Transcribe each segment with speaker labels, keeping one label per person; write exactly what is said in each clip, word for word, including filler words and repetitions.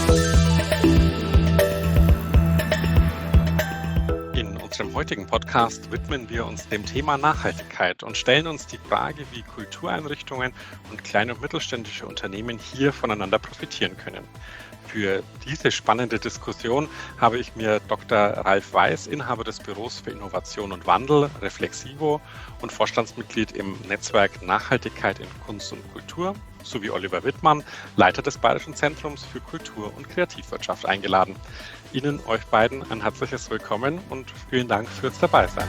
Speaker 1: In unserem heutigen Podcast widmen wir uns dem Thema Nachhaltigkeit und stellen uns die Frage, wie Kultureinrichtungen und kleine und mittelständische Unternehmen hier voneinander profitieren können. Für diese spannende Diskussion habe ich mir Doktor Ralf Weiß, Inhaber des Büros für Innovation und Wandel, Reflexivo und Vorstandsmitglied im Netzwerk Nachhaltigkeit in Kunst und Kultur, sowie Oliver Wittmann, Leiter des Bayerischen Zentrums für Kultur- und Kreativwirtschaft, eingeladen. Ihnen, euch beiden, ein herzliches Willkommen und vielen Dank fürs Dabeisein.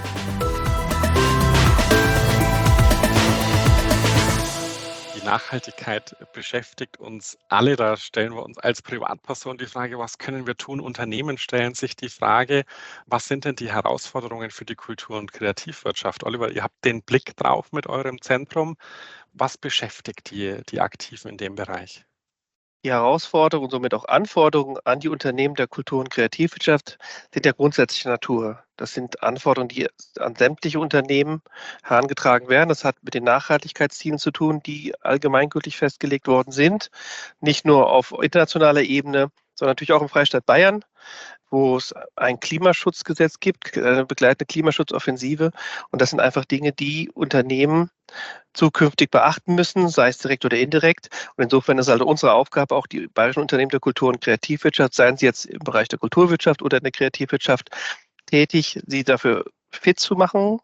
Speaker 1: Die Nachhaltigkeit beschäftigt uns alle. Da stellen wir uns als Privatperson die Frage, was können wir tun? Unternehmen stellen sich die Frage, was sind denn die Herausforderungen für die Kultur- und Kreativwirtschaft? Oliver, ihr habt den Blick drauf mit eurem Zentrum. Was beschäftigt die, die Aktiven in dem Bereich?
Speaker 2: Die Herausforderungen und somit auch Anforderungen an die Unternehmen der Kultur- und Kreativwirtschaft sind ja grundsätzlicher Natur. Das sind Anforderungen, die an sämtliche Unternehmen herangetragen werden. Das hat mit den Nachhaltigkeitszielen zu tun, die allgemeingültig festgelegt worden sind. Nicht nur auf internationaler Ebene, sondern natürlich auch im Freistaat Bayern, wo es ein Klimaschutzgesetz gibt, eine begleitende Klimaschutzoffensive. Und das sind einfach Dinge, die Unternehmen zukünftig beachten müssen, sei es direkt oder indirekt. Und insofern ist also unsere Aufgabe, auch die bayerischen Unternehmen der Kultur- und Kreativwirtschaft, seien sie jetzt im Bereich der Kulturwirtschaft oder in der Kreativwirtschaft tätig, sie dafür fit zu machen,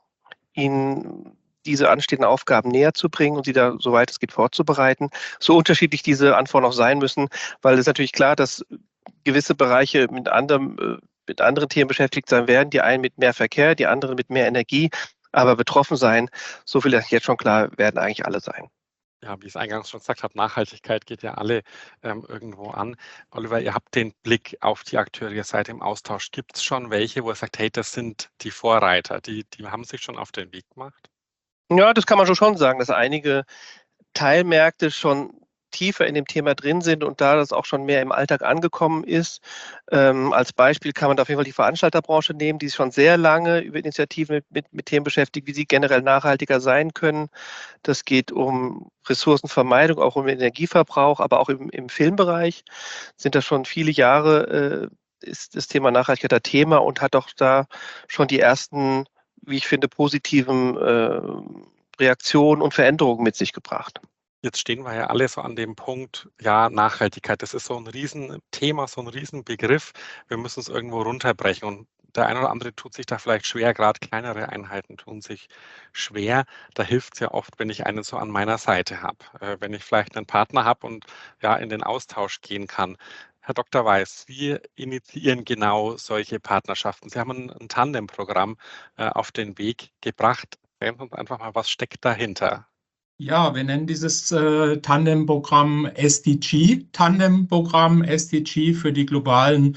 Speaker 2: ihnen diese anstehenden Aufgaben näher zu bringen und sie da, soweit es geht, vorzubereiten. So unterschiedlich diese Anforderungen auch sein müssen, weil es ist natürlich klar, dass gewisse Bereiche mit anderem, mit anderen Themen beschäftigt sein werden. Die einen mit mehr Verkehr, die anderen mit mehr Energie. Aber betroffen sein, so viel ist jetzt schon klar, werden eigentlich alle sein.
Speaker 1: Ja, wie ich es eingangs schon gesagt habe, Nachhaltigkeit geht ja alle ähm, irgendwo an. Oliver, ihr habt den Blick auf die Akteure, ihr seid im Austausch. Gibt es schon welche, wo ihr sagt, hey, das sind die Vorreiter, die, die haben sich schon auf den Weg gemacht?
Speaker 2: Ja, das kann man schon sagen, dass einige Teilmärkte schon tiefer in dem Thema drin sind und da das auch schon mehr im Alltag angekommen ist. Ähm, als Beispiel kann man da auf jeden Fall die Veranstalterbranche nehmen, die sich schon sehr lange über Initiativen mit, mit, mit Themen beschäftigt, wie sie generell nachhaltiger sein können. Das geht um Ressourcenvermeidung, auch um Energieverbrauch, aber auch im, im Filmbereich sind das schon viele Jahre, äh, ist das Thema Nachhaltigkeit ein Thema und hat auch da schon die ersten, wie ich finde, positiven äh, Reaktionen und Veränderungen mit sich gebracht.
Speaker 1: Jetzt stehen wir ja alle so an dem Punkt, ja, Nachhaltigkeit, das ist so ein Riesenthema, so ein Riesenbegriff. Wir müssen es irgendwo runterbrechen und der eine oder andere tut sich da vielleicht schwer, gerade kleinere Einheiten tun sich schwer. Da hilft es ja oft, wenn ich einen so an meiner Seite habe, äh, wenn ich vielleicht einen Partner habe und ja in den Austausch gehen kann. Herr Doktor Weiß, wie initiieren genau solche Partnerschaften? Sie haben ein, ein Tandemprogramm äh, auf den Weg gebracht. Sagen Sie uns einfach mal, was steckt dahinter?
Speaker 3: Ja, wir nennen dieses äh, Tandemprogramm S D G, Tandemprogramm S D G für die globalen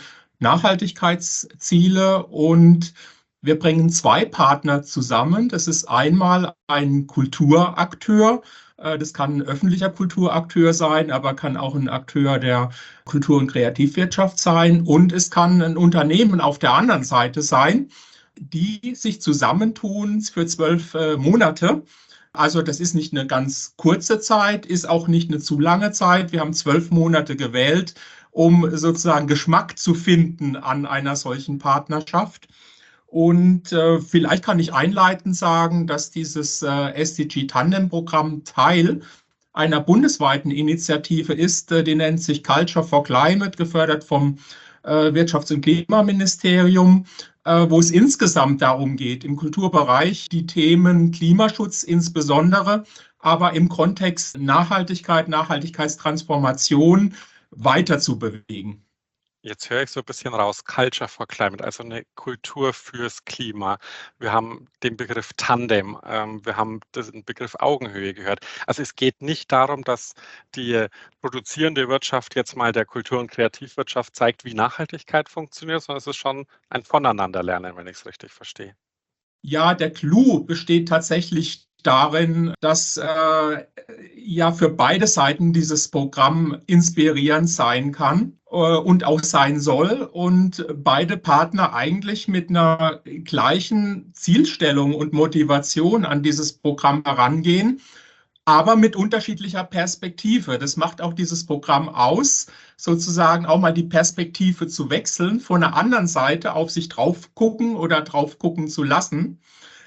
Speaker 3: Nachhaltigkeitsziele und wir bringen zwei Partner zusammen. Das ist einmal ein Kulturakteur. Äh, das kann ein öffentlicher Kulturakteur sein, aber kann auch ein Akteur der Kultur- und Kreativwirtschaft sein. Und es kann ein Unternehmen auf der anderen Seite sein, die sich zusammentun für zwölf äh, Monate. Also das ist nicht eine ganz kurze Zeit, ist auch nicht eine zu lange Zeit. Wir haben zwölf Monate gewählt, um sozusagen Geschmack zu finden an einer solchen Partnerschaft. Und äh, vielleicht kann ich einleitend sagen, dass dieses äh, S D G-Tandem-Programm Teil einer bundesweiten Initiative ist, äh, die nennt sich Culture for Climate, gefördert vom äh, Wirtschafts- und Klimaministerium, äh, wo es insgesamt darum geht, im Kulturbereich die Themen Klimaschutz insbesondere, aber im Kontext Nachhaltigkeit, Nachhaltigkeitstransformation weiter zu bewegen.
Speaker 1: Jetzt höre ich so ein bisschen raus, Culture for Climate, also eine Kultur fürs Klima. Wir haben den Begriff Tandem, ähm, wir haben den Begriff Augenhöhe gehört. Also es geht nicht darum, dass die produzierende Wirtschaft jetzt mal der Kultur- und Kreativwirtschaft zeigt, wie Nachhaltigkeit funktioniert, sondern es ist schon ein Voneinanderlernen, wenn ich es richtig verstehe.
Speaker 3: Ja, der Clou besteht tatsächlich darin, dass äh, ja für beide Seiten dieses Programm inspirierend sein kann äh, und auch sein soll und beide Partner eigentlich mit einer gleichen Zielstellung und Motivation an dieses Programm herangehen. aber mit unterschiedlicher Perspektive. Das macht auch dieses Programm aus, sozusagen auch mal die Perspektive zu wechseln, von einer anderen Seite auf sich drauf gucken oder drauf gucken zu lassen.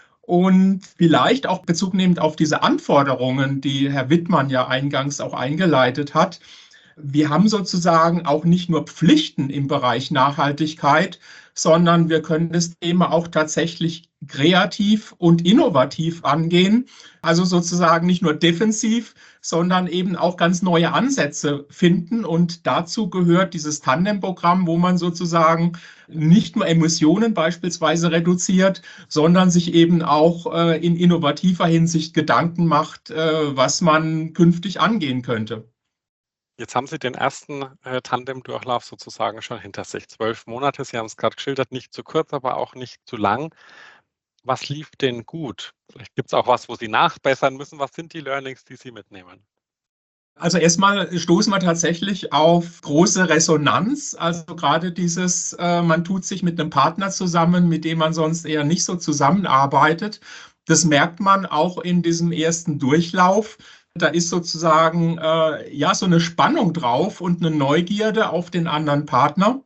Speaker 3: Und vielleicht auch Bezug nehmend auf diese Anforderungen, die Herr Wittmann ja eingangs auch eingeleitet hat. Wir haben sozusagen auch nicht nur Pflichten im Bereich Nachhaltigkeit, sondern wir können das Thema auch tatsächlich kreativ und innovativ angehen. Also sozusagen nicht nur defensiv, sondern eben auch ganz neue Ansätze finden. Und dazu gehört dieses Tandem-Programm, wo man sozusagen nicht nur Emissionen beispielsweise reduziert, sondern sich eben auch äh, in innovativer Hinsicht Gedanken macht, äh, was man künftig angehen könnte.
Speaker 1: Jetzt haben Sie den ersten äh, Tandem-Durchlauf sozusagen schon hinter sich. Zwölf Monate, Sie haben es gerade geschildert, nicht zu kurz, aber auch nicht zu lang. Was lief denn gut? Vielleicht gibt es auch was, wo Sie nachbessern müssen. Was sind die Learnings, die Sie mitnehmen?
Speaker 3: Also erstmal stoßen wir tatsächlich auf große Resonanz. Also gerade dieses, äh, man tut sich mit einem Partner zusammen, mit dem man sonst eher nicht so zusammenarbeitet. Das merkt man auch in diesem ersten Durchlauf. Da ist sozusagen äh, ja so eine Spannung drauf und eine Neugierde auf den anderen Partner.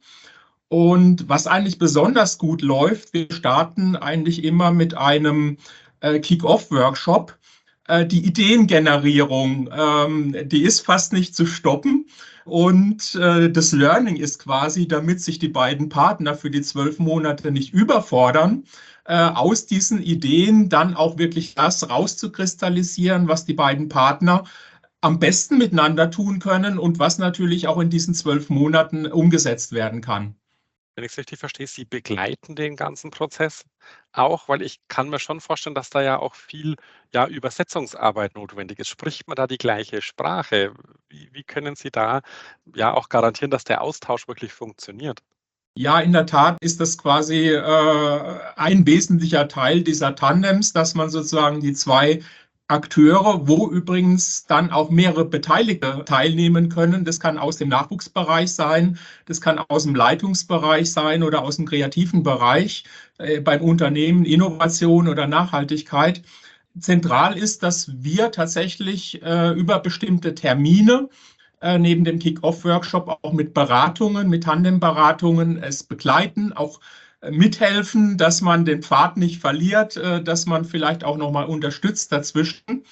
Speaker 3: Und was eigentlich besonders gut läuft, wir starten eigentlich immer mit einem äh, Kick-Off-Workshop. Äh, die Ideengenerierung, ähm, die ist fast nicht zu stoppen. Und äh, das Learning ist quasi, damit sich die beiden Partner für die zwölf Monate nicht überfordern, äh, aus diesen Ideen dann auch wirklich das rauszukristallisieren, was die beiden Partner am besten miteinander tun können und was natürlich auch in diesen zwölf Monaten umgesetzt werden kann.
Speaker 1: Wenn ich es richtig verstehe, Sie begleiten den ganzen Prozess auch, weil ich kann mir schon vorstellen, dass da ja auch viel ja, Übersetzungsarbeit notwendig ist. Spricht man da die gleiche Sprache? Wie, wie können Sie da ja auch garantieren, dass der Austausch wirklich funktioniert?
Speaker 3: Ja, in der Tat ist das quasi äh, ein wesentlicher Teil dieser Tandems, dass man sozusagen die zwei Akteure, wo übrigens dann auch mehrere Beteiligte teilnehmen können. Das kann aus dem Nachwuchsbereich sein, das kann aus dem Leitungsbereich sein oder aus dem kreativen Bereich, äh, beim Unternehmen Innovation oder Nachhaltigkeit. Zentral ist, dass wir tatsächlich äh, über bestimmte Termine äh, neben dem Kick-Off-Workshop auch mit Beratungen, mit Tandem-Beratungen es begleiten, auch mithelfen, dass man den Pfad nicht verliert, dass man vielleicht auch nochmal unterstützt dazwischen.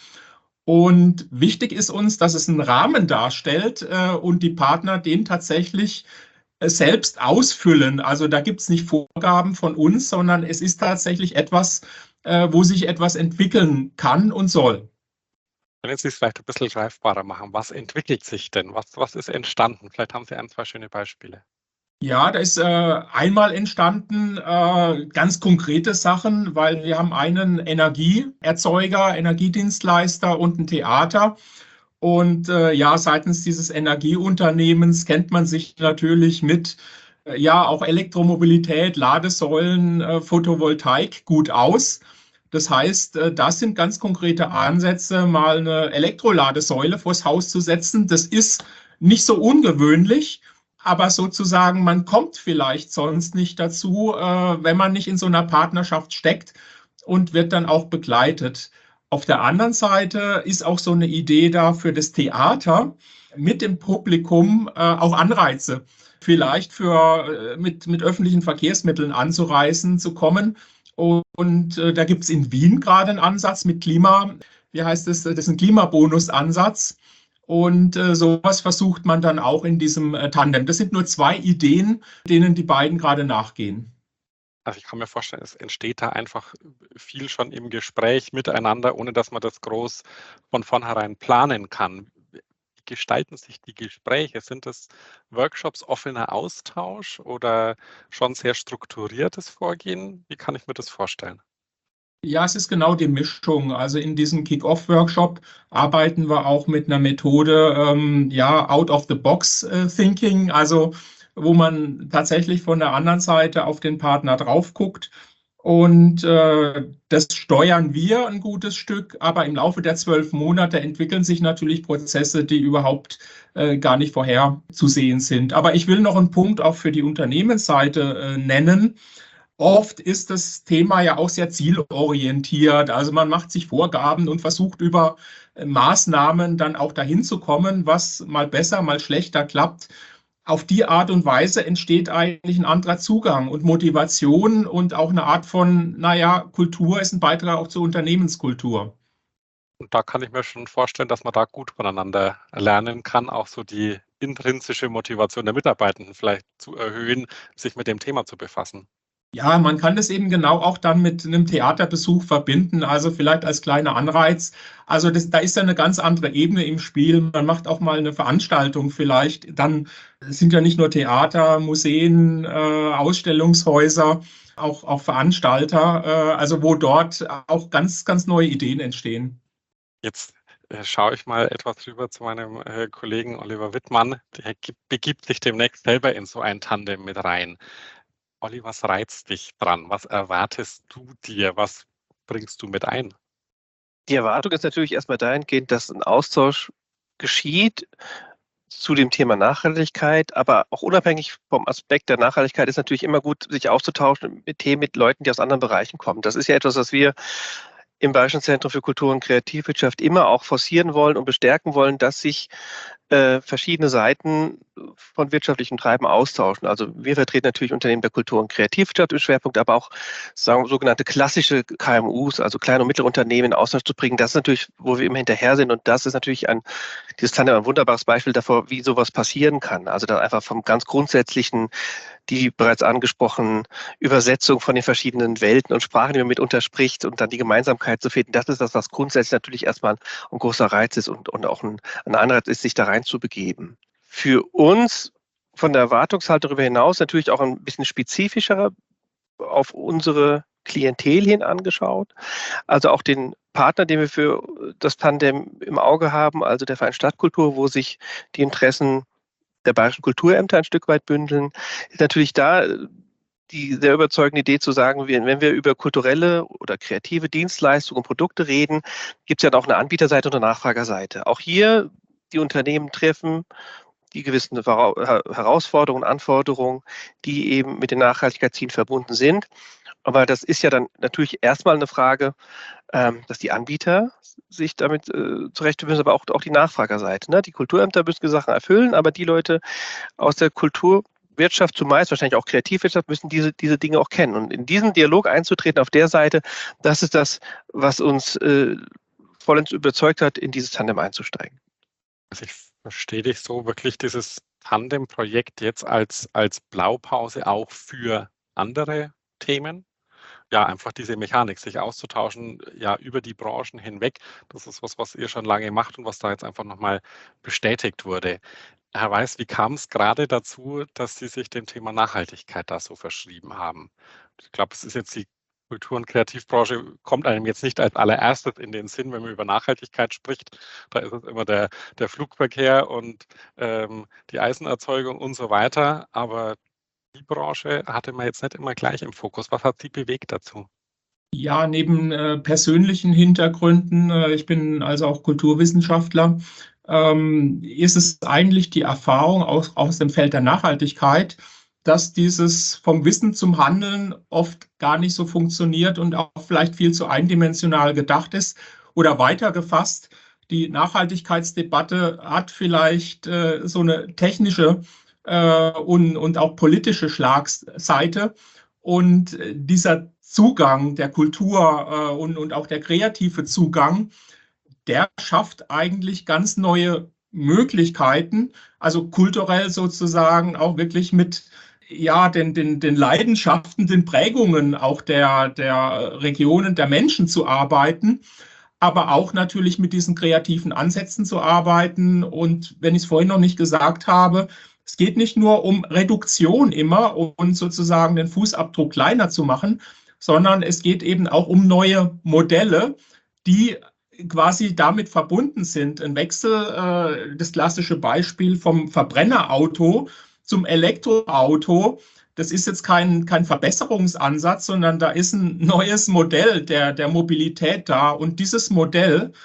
Speaker 3: Und wichtig ist uns, dass es einen Rahmen darstellt und die Partner den tatsächlich selbst ausfüllen. Also da gibt es nicht Vorgaben von uns, sondern es ist tatsächlich etwas, wo sich etwas entwickeln kann und soll.
Speaker 1: Können Sie es vielleicht ein bisschen greifbarer machen? Was entwickelt sich denn? Was, was ist entstanden? Vielleicht haben Sie ein, zwei schöne Beispiele.
Speaker 3: Ja, da ist äh, einmal entstanden äh, ganz konkrete Sachen, weil wir haben einen Energieerzeuger, Energiedienstleister und ein Theater. Und äh, ja, seitens dieses Energieunternehmens kennt man sich natürlich mit äh, ja auch Elektromobilität, Ladesäulen, äh, Photovoltaik gut aus. Das heißt, äh, das sind ganz konkrete Ansätze, mal eine Elektroladesäule vors Haus zu setzen. Das ist nicht so ungewöhnlich. Aber sozusagen, man kommt vielleicht sonst nicht dazu, äh, wenn man nicht in so einer Partnerschaft steckt und wird dann auch begleitet. Auf der anderen Seite ist auch so eine Idee da für das Theater, mit dem Publikum äh, auch Anreize, vielleicht für, äh, mit, mit öffentlichen Verkehrsmitteln anzureisen, zu kommen. Und, und äh, da gibt es in Wien gerade einen Ansatz mit Klima, wie heißt das, das ist ein Klimabonusansatz. Und äh, sowas versucht man dann auch in diesem äh, Tandem. Das sind nur zwei Ideen, denen die beiden gerade nachgehen.
Speaker 1: Also ich kann mir vorstellen, es entsteht da einfach viel schon im Gespräch miteinander, ohne dass man das groß von vornherein planen kann. Wie gestalten sich die Gespräche? Sind das Workshops, offener Austausch oder schon sehr strukturiertes Vorgehen? Wie kann ich mir das vorstellen?
Speaker 3: Ja, es ist genau die Mischung. Also in diesem Kick-Off-Workshop arbeiten wir auch mit einer Methode, ähm, ja, Out-of-the-Box-Thinking, also wo man tatsächlich von der anderen Seite auf den Partner drauf guckt. Und äh, das steuern wir ein gutes Stück, aber im Laufe der zwölf Monate entwickeln sich natürlich Prozesse, die überhaupt äh, gar nicht vorherzusehen sind. Aber ich will noch einen Punkt auch für die Unternehmensseite äh, nennen. Oft ist das Thema ja auch sehr zielorientiert. Also man macht sich Vorgaben und versucht über Maßnahmen dann auch dahin zu kommen, was mal besser, mal schlechter klappt. Auf die Art und Weise entsteht eigentlich ein anderer Zugang und Motivation und auch eine Art von, naja, Kultur ist ein Beitrag auch zur Unternehmenskultur.
Speaker 1: Und da kann ich mir schon vorstellen, dass man da gut voneinander lernen kann, auch so die intrinsische Motivation der Mitarbeitenden vielleicht zu erhöhen, sich mit dem Thema zu befassen.
Speaker 3: Ja, man kann das eben genau auch dann mit einem Theaterbesuch verbinden, also vielleicht als kleiner Anreiz. Also das, da ist ja eine ganz andere Ebene im Spiel. Man macht auch mal eine Veranstaltung vielleicht. Dann sind ja nicht nur Theater, Museen, äh, Ausstellungshäuser, auch, auch Veranstalter, äh, also wo dort auch ganz, ganz neue Ideen entstehen.
Speaker 1: Jetzt äh, schaue ich mal etwas rüber zu meinem äh, Kollegen Oliver Wittmann. Der gibt, begibt sich demnächst selber in so ein Tandem mit rein. Olli, was reizt dich dran? Was erwartest du dir? Was bringst du mit ein?
Speaker 2: Die Erwartung ist natürlich erstmal dahingehend, dass ein Austausch geschieht zu dem Thema Nachhaltigkeit, aber auch unabhängig vom Aspekt der Nachhaltigkeit ist natürlich immer gut, sich auszutauschen mit Themen mit Leuten, die aus anderen Bereichen kommen. Das ist ja etwas, was wir im Bayerischen Zentrum für Kultur und Kreativwirtschaft immer auch forcieren wollen und bestärken wollen, dass sich äh, verschiedene Seiten von wirtschaftlichem Treiben austauschen. Also wir vertreten natürlich Unternehmen der Kultur- und Kreativwirtschaft im Schwerpunkt, aber auch sagen, sogenannte klassische K M Us, also kleine und mittlere Unternehmen in Austausch zu bringen. Das ist natürlich, wo wir immer hinterher sind, und das ist natürlich ein, dieses Tandem ein wunderbares Beispiel davor, wie sowas passieren kann. Also da einfach vom ganz grundsätzlichen, die bereits angesprochenen Übersetzung von den verschiedenen Welten und Sprachen, die man mitunter spricht, und dann die Gemeinsamkeit zu finden. Das ist das, was grundsätzlich natürlich erstmal ein großer Reiz ist und, und auch ein, ein Anreiz ist, sich da rein zu begeben. Für uns von der Erwartungshaltung darüber hinaus natürlich auch ein bisschen spezifischer auf unsere Klientel hin angeschaut. Also auch den Partner, den wir für das Tandem im Auge haben, also der Verein Stadtkultur, wo sich die Interessen der bayerischen Kulturämter ein Stück weit bündeln, ist natürlich da die sehr überzeugende Idee zu sagen, wenn wir über kulturelle oder kreative Dienstleistungen und Produkte reden, gibt es ja auch eine Anbieterseite und eine Nachfragerseite. Auch hier die Unternehmen treffen die gewissen Herausforderungen, Anforderungen, die eben mit den Nachhaltigkeitszielen verbunden sind. Aber das ist ja dann natürlich erstmal eine Frage, ähm, dass die Anbieter sich damit äh, zurechtfinden müssen, aber auch, auch die Nachfragerseite. Ne? Die Kulturämter müssen die Sachen erfüllen, aber die Leute aus der Kulturwirtschaft, zumeist wahrscheinlich auch Kreativwirtschaft, müssen diese, diese Dinge auch kennen. Und in diesen Dialog einzutreten auf der Seite, das ist das, was uns äh, vollends überzeugt hat, in dieses Tandem einzusteigen.
Speaker 1: Also ich verstehe dich so, wirklich dieses Tandem-Projekt jetzt als, als Blaupause auch für andere Themen? Ja, einfach diese Mechanik, sich auszutauschen, ja, über die Branchen hinweg. Das ist was, was ihr schon lange macht und was da jetzt einfach nochmal bestätigt wurde. Herr Weiß, wie kam es gerade dazu, dass Sie sich dem Thema Nachhaltigkeit da so verschrieben haben? Ich glaube, es ist jetzt die Kultur- und Kreativbranche, kommt einem jetzt nicht als allererstes in den Sinn, wenn man über Nachhaltigkeit spricht. Da ist es immer der, der Flugverkehr und ähm, die Eisenerzeugung und so weiter. Aber die Branche hatte man jetzt nicht immer gleich im Fokus. Was hat Sie bewegt dazu?
Speaker 3: Ja, neben äh, persönlichen Hintergründen, äh, ich bin also auch Kulturwissenschaftler, ähm, ist es eigentlich die Erfahrung aus, aus dem Feld der Nachhaltigkeit, dass dieses vom Wissen zum Handeln oft gar nicht so funktioniert und auch vielleicht viel zu eindimensional gedacht ist. Oder weiter gefasst, die Nachhaltigkeitsdebatte hat vielleicht äh, so eine technische äh, und, und auch politische Schlagseite. Und dieser Zugang der Kultur äh, und, und auch der kreative Zugang, der schafft eigentlich ganz neue Möglichkeiten, also kulturell sozusagen auch wirklich mit ja, den, den, den Leidenschaften, den Prägungen auch der, der Regionen, der Menschen zu arbeiten, aber auch natürlich mit diesen kreativen Ansätzen zu arbeiten. Und wenn ich es vorhin noch nicht gesagt habe, es geht nicht nur um Reduktion immer und sozusagen den Fußabdruck kleiner zu machen, sondern es geht eben auch um neue Modelle, die quasi damit verbunden sind. Ein Wechsel, äh, das klassische Beispiel vom Verbrennerauto zum Elektroauto, das ist jetzt kein, kein Verbesserungsansatz, sondern da ist ein neues Modell der, der Mobilität da. Und dieses Modell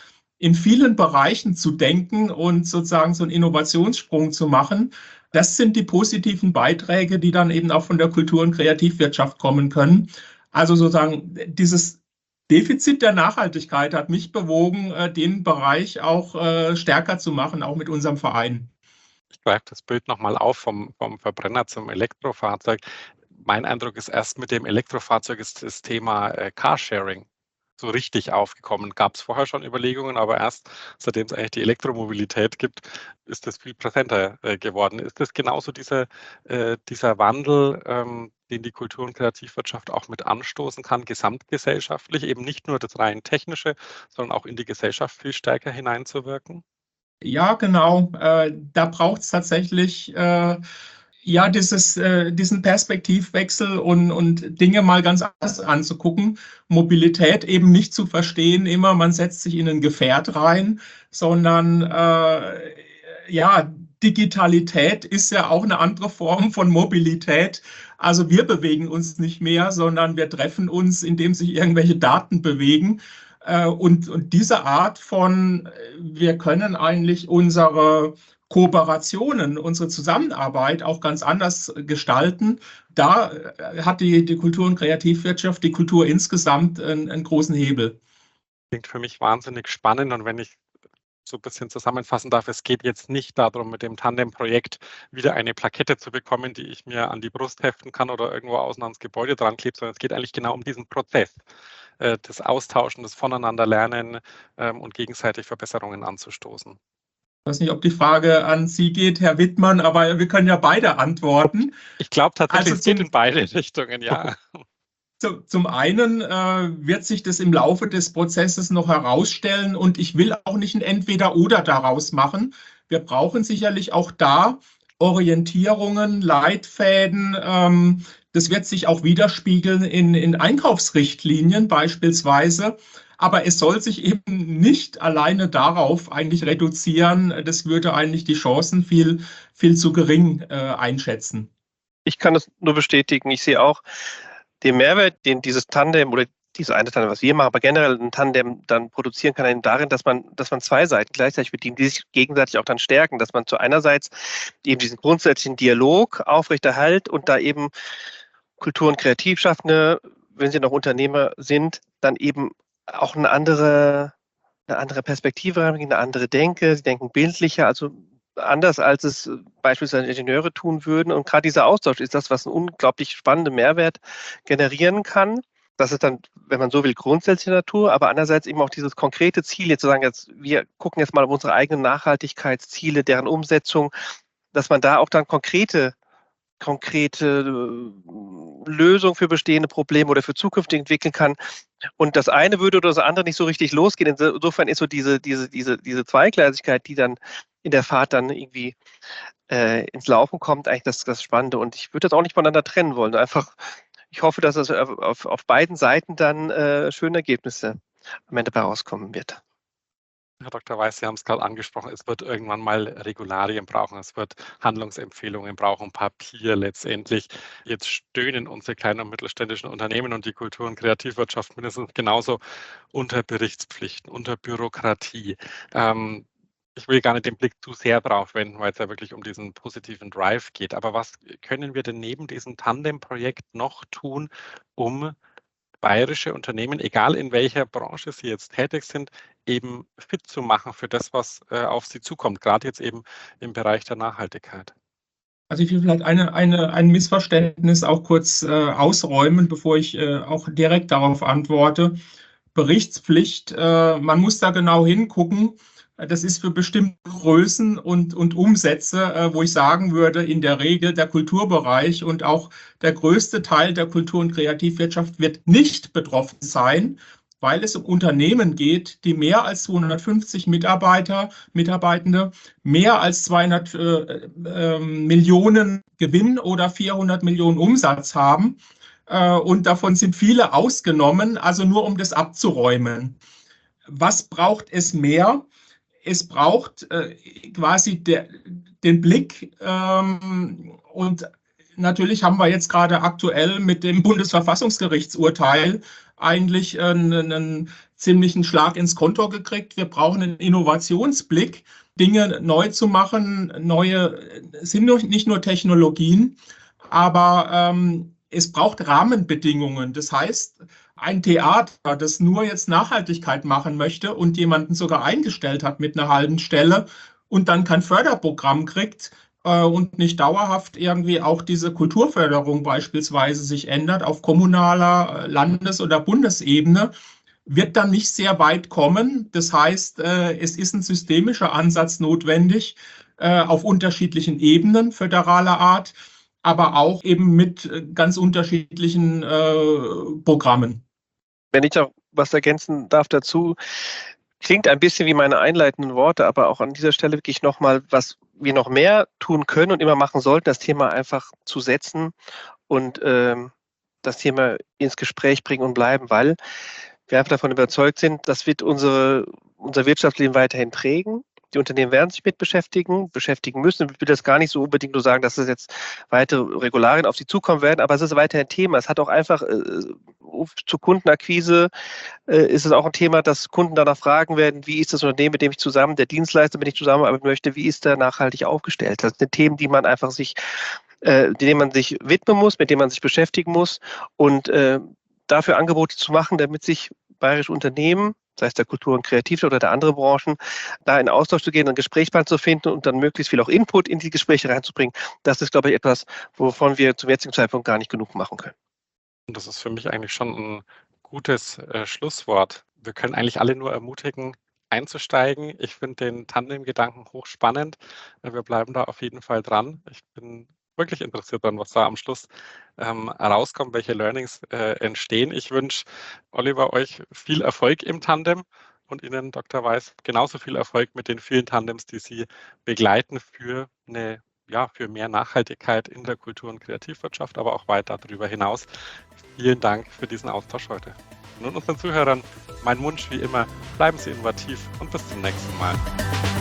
Speaker 3: in vielen Bereichen zu denken und sozusagen so einen Innovationssprung zu machen. Das sind die positiven Beiträge, die dann eben auch von der Kultur- und Kreativwirtschaft kommen können. Also sozusagen dieses Defizit der Nachhaltigkeit hat mich bewogen, den Bereich auch stärker zu machen, auch mit unserem Verein.
Speaker 1: Ich greife das Bild nochmal auf vom, vom Verbrenner zum Elektrofahrzeug. Mein Eindruck ist, erst mit dem Elektrofahrzeug ist das Thema äh, Carsharing so richtig aufgekommen. Gab es vorher schon Überlegungen, aber erst seitdem es eigentlich die Elektromobilität gibt, ist das viel präsenter äh, geworden. Ist das genauso dieser, äh, dieser Wandel, ähm, den die Kultur- und Kreativwirtschaft auch mit anstoßen kann, gesamtgesellschaftlich, eben nicht nur das rein technische, sondern auch in die Gesellschaft viel stärker hineinzuwirken?
Speaker 3: Ja, genau. Äh, da braucht es tatsächlich äh, ja dieses, äh, diesen Perspektivwechsel und, und Dinge mal ganz anders anzugucken. Mobilität eben nicht zu verstehen, immer man setzt sich in ein Gefährt rein, sondern äh, ja, Digitalität ist ja auch eine andere Form von Mobilität. Also wir bewegen uns nicht mehr, sondern wir treffen uns, indem sich irgendwelche Daten bewegen. Und, und diese Art von, wir können eigentlich unsere Kooperationen, unsere Zusammenarbeit auch ganz anders gestalten. Da hat die, die Kultur- und Kreativwirtschaft, die Kultur insgesamt einen, einen großen Hebel.
Speaker 1: Klingt für mich wahnsinnig spannend, und wenn ich so ein bisschen zusammenfassen darf, es geht jetzt nicht darum, mit dem Tandem-Projekt wieder eine Plakette zu bekommen, die ich mir an die Brust heften kann oder irgendwo außen ans Gebäude dran klebt, sondern es geht eigentlich genau um diesen Prozess, äh, das Austauschen, das Voneinanderlernen ähm, und gegenseitig Verbesserungen anzustoßen.
Speaker 3: Ich weiß nicht, ob die Frage an Sie geht, Herr Wittmann, aber wir können ja beide antworten.
Speaker 1: Ich glaube tatsächlich,
Speaker 3: Also
Speaker 1: es geht
Speaker 3: zum,
Speaker 1: in beide Richtungen, ja.
Speaker 3: zu, zum einen äh, wird sich das im Laufe des Prozesses noch herausstellen, und ich will auch nicht ein Entweder-Oder daraus machen. Wir brauchen sicherlich auch da Orientierungen, Leitfäden. Ähm, das wird sich auch widerspiegeln in, in Einkaufsrichtlinien beispielsweise. Aber es soll sich eben nicht alleine darauf eigentlich reduzieren. Das würde eigentlich die Chancen viel, viel zu gering äh, einschätzen.
Speaker 2: Ich kann das nur bestätigen. Ich sehe auch den Mehrwert, den dieses Tandem oder dieses eine Tandem, was wir machen, aber generell ein Tandem dann produzieren kann, eben darin, dass man, dass man zwei Seiten gleichzeitig bedient, die sich gegenseitig auch dann stärken, dass man zu einerseits eben diesen grundsätzlichen Dialog aufrechterhält und da eben Kultur- und Kreativschaffende, wenn sie noch Unternehmer sind, dann eben auch eine andere, eine andere Perspektive reinbringen, eine andere Denke. Sie denken bildlicher, also anders, als es beispielsweise Ingenieure tun würden. Und gerade dieser Austausch ist das, was einen unglaublich spannenden Mehrwert generieren kann. Das ist dann, wenn man so will, grundsätzliche Natur, aber andererseits eben auch dieses konkrete Ziel, jetzt zu sagen, jetzt, wir gucken jetzt mal auf unsere eigenen Nachhaltigkeitsziele, deren Umsetzung, dass man da auch dann konkrete konkrete Lösung für bestehende Probleme oder für zukünftig entwickeln kann. Und das eine würde oder das andere nicht so richtig losgehen. Insofern ist so diese, diese, diese, diese Zweigleisigkeit, die dann in der Fahrt dann irgendwie äh, ins Laufen kommt, eigentlich das, das Spannende. Und ich würde das auch nicht voneinander trennen wollen. Einfach, ich hoffe, dass es auf, auf, auf beiden Seiten dann äh, schöne Ergebnisse am Ende herauskommen wird.
Speaker 1: Herr Doktor Weiß, Sie haben es gerade angesprochen, es wird irgendwann mal Regularien brauchen, es wird Handlungsempfehlungen brauchen, Papier letztendlich. Jetzt stöhnen unsere kleinen und mittelständischen Unternehmen und die Kultur- und Kreativwirtschaft mindestens genauso unter Berichtspflichten, unter Bürokratie. Ähm, ich will gar nicht den Blick zu sehr drauf wenden, weil es ja wirklich um diesen positiven Drive geht. Aber was können wir denn neben diesem Tandem-Projekt noch tun, um bayerische Unternehmen, egal in welcher Branche sie jetzt tätig sind, eben fit zu machen für das, was äh, auf sie zukommt, gerade jetzt eben im Bereich der Nachhaltigkeit?
Speaker 3: Also ich will vielleicht eine, eine, ein Missverständnis auch kurz äh, ausräumen, bevor ich äh, auch direkt darauf antworte. Berichtspflicht, äh, man muss da genau hingucken. Das ist für bestimmte Größen und, und Umsätze, äh, wo ich sagen würde, in der Regel der Kulturbereich und auch der größte Teil der Kultur- und Kreativwirtschaft wird nicht betroffen sein, weil es um Unternehmen geht, die mehr als zweihundertfünfzig Mitarbeiter, Mitarbeitende, mehr als zweihundert äh, äh, Millionen Gewinn oder vierhundert Millionen Umsatz haben. Äh, und davon sind viele ausgenommen, also nur um das abzuräumen. Was braucht es mehr? Es braucht äh, quasi der, den Blick ähm, und natürlich haben wir jetzt gerade aktuell mit dem Bundesverfassungsgerichtsurteil eigentlich einen, einen ziemlichen Schlag ins Konto gekriegt. Wir brauchen einen Innovationsblick, Dinge neu zu machen. Neue sind nicht nur Technologien, aber ähm, es braucht Rahmenbedingungen. Das heißt, ein Theater, das nur jetzt Nachhaltigkeit machen möchte und jemanden sogar eingestellt hat mit einer halben Stelle und dann kein Förderprogramm kriegt äh, und nicht dauerhaft irgendwie auch diese Kulturförderung beispielsweise sich ändert auf kommunaler, Landes- oder Bundesebene, wird dann nicht sehr weit kommen. Das heißt, äh, es ist ein systemischer Ansatz notwendig äh, auf unterschiedlichen Ebenen föderaler Art, aber auch eben mit ganz unterschiedlichen äh, Programmen.
Speaker 2: Wenn ich noch was ergänzen darf dazu, klingt ein bisschen wie meine einleitenden Worte, aber auch an dieser Stelle wirklich nochmal, was wir noch mehr tun können und immer machen sollten, das Thema einfach zu setzen und ähm, das Thema ins Gespräch bringen und bleiben, weil wir einfach davon überzeugt sind, das wird unsere, unser Wirtschaftsleben weiterhin prägen. Die Unternehmen werden sich mit beschäftigen, beschäftigen müssen. Ich will das gar nicht so unbedingt nur sagen, dass es jetzt weitere Regularien auf sie zukommen werden, aber es ist weiterhin Thema. Es hat auch einfach äh, zur Kundenakquise äh, ist es auch ein Thema, dass Kunden danach fragen werden, wie ist das Unternehmen, mit dem ich zusammen, der Dienstleister, mit dem ich zusammenarbeiten möchte, wie ist der nachhaltig aufgestellt? Das sind Themen, die man einfach sich, äh, denen man sich widmen muss, mit denen man sich beschäftigen muss und äh, dafür Angebote zu machen, damit sich bayerische Unternehmen, sei es der Kultur- und Kreativwirtschaft oder der anderen Branchen, da in Austausch zu gehen, einen Gesprächsplan zu finden und dann möglichst viel auch Input in die Gespräche reinzubringen. Das ist, glaube ich, etwas, wovon wir zum jetzigen Zeitpunkt gar nicht genug machen können.
Speaker 1: Und das ist für mich eigentlich schon ein gutes äh, Schlusswort. Wir können eigentlich alle nur ermutigen, einzusteigen. Ich finde den Tandem-Gedanken hochspannend. Wir bleiben da auf jeden Fall dran. Ich bin wirklich interessiert daran, was da am Schluss ähm, rauskommt, welche Learnings äh, entstehen. Ich wünsche Oliver euch viel Erfolg im Tandem und Ihnen, Doktor Weiß, genauso viel Erfolg mit den vielen Tandems, die Sie begleiten für eine ja, für mehr Nachhaltigkeit in der Kultur- und Kreativwirtschaft, aber auch weit darüber hinaus. Vielen Dank für diesen Austausch heute. Und unseren Zuhörern mein Wunsch wie immer, bleiben Sie innovativ und bis zum nächsten Mal.